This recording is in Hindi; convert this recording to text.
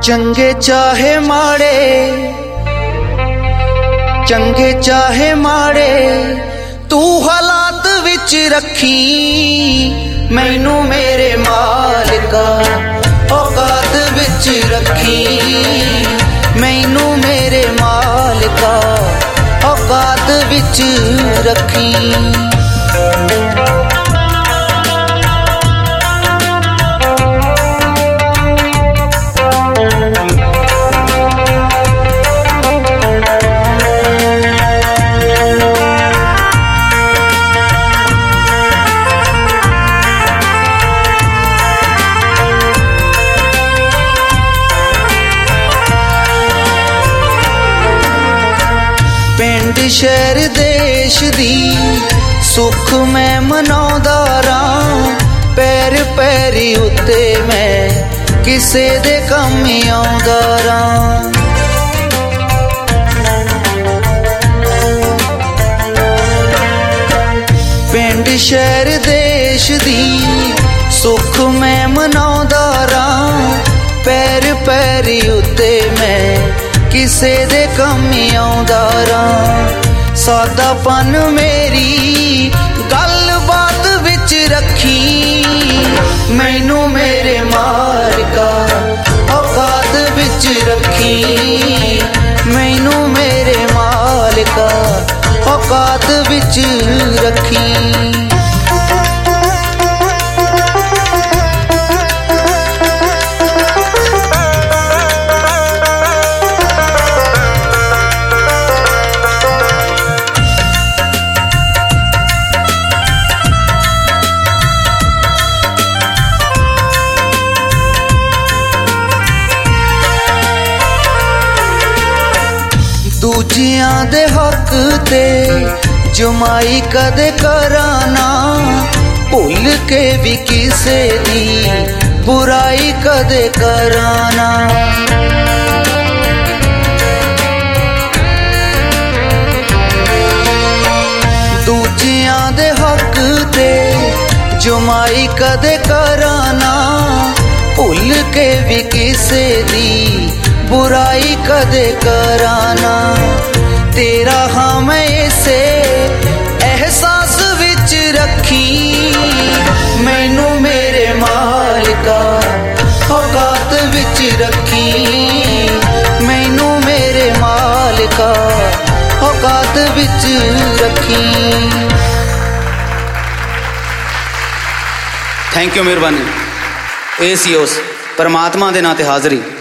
चंगे चाहे माड़े तू हालात विच रखी मैनू मेरे मालिका औकात विच रखी मैनू मेरे मालिका औकात विच रखी। पिंड शहर देश दी सुख मैं मनाउंदा रां पैर पैरी उत्ते मैं किसे दे कम आउंदा रां। पिंड शहर देश दी सुख मैं मनाउंदा रां पैर पैरी उत्ते मैं किसे दे कमी आउंदा रां। सादापन मेरी गल बात विच रखी मैनू मेरे मालिका औकात विच रखी मैनू मेरे मालिका औकात विच रखी। दूजियां दे हक ते जुमाई कदे कराना भुल के भी किसे दी बुराई कदे कराना। दूजियां दे हक ते जुमाई कदे कराना भुल के भी किसे दी बुराई कदे कराना। तेरा हाँ मैं इसे एहसास विच रखी मैनू मेरे मालिका औकात विच रखी मैनू मेरे मालिका औकात विच रखी। थैंक यू, मेहरबानी। ए सी उस परमात्मा दे नाते हाज़री।